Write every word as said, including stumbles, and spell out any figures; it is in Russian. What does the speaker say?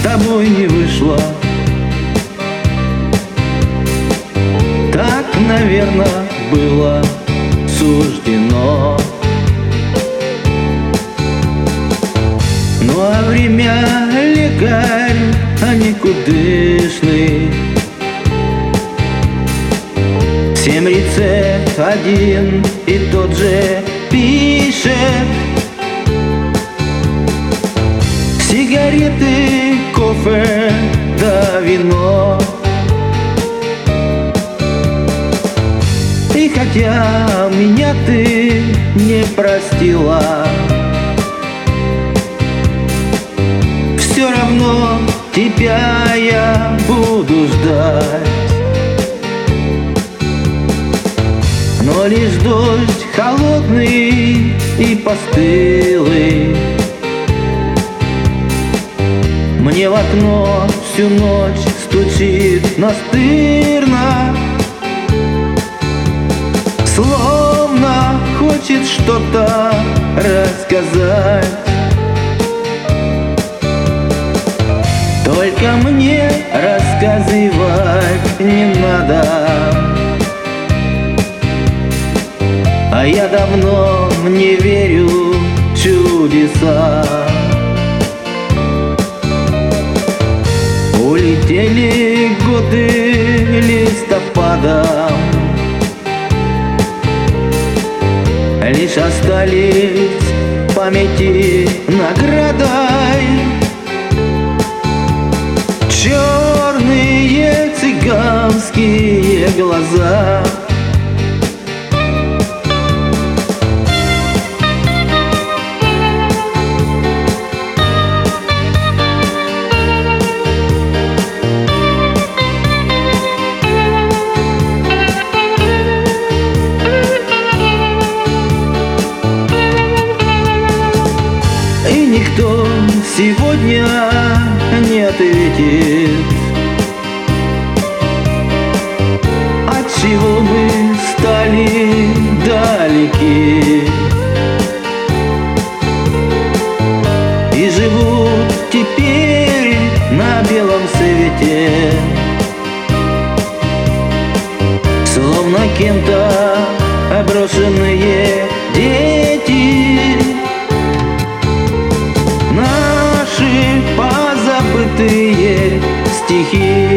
с тобой не вышло. Так, наверное, было суждено. Ну а время лекарь, а никудышный. Семь рецепт один и тот же пишет. Сигареты, кофе да вино. И хотя меня ты не простила, все равно тебя я буду ждать. Но лишь дождь холодный и постылый мне в окно всю ночь стучит настырно, словно хочет что-то рассказать. Только мне рассказывать не надо, а я давно не верю в чудеса. Улетели годы листопадом, лишь остались в памяти наградой черные цыганские глаза. И никто сегодня не ответит, отчего мы стали далеки и живут теперь на белом свете, словно кем-то брошенные дети. Наши позабытые стихи